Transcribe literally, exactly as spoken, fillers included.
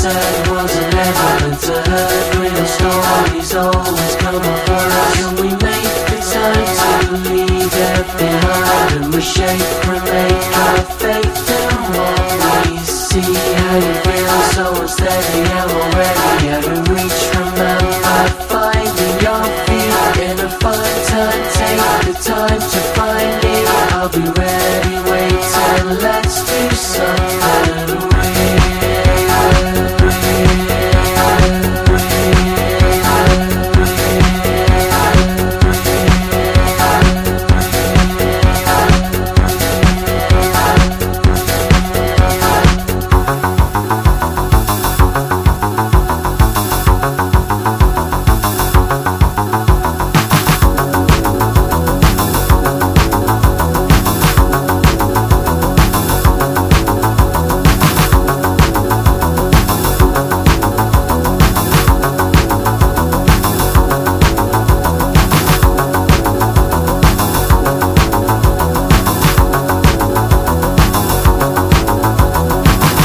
said wasn't evident to her. Real stories always come for us, and we make the time to leave it behind. And we shape and make our faith in what we see. How you feel so unsteady.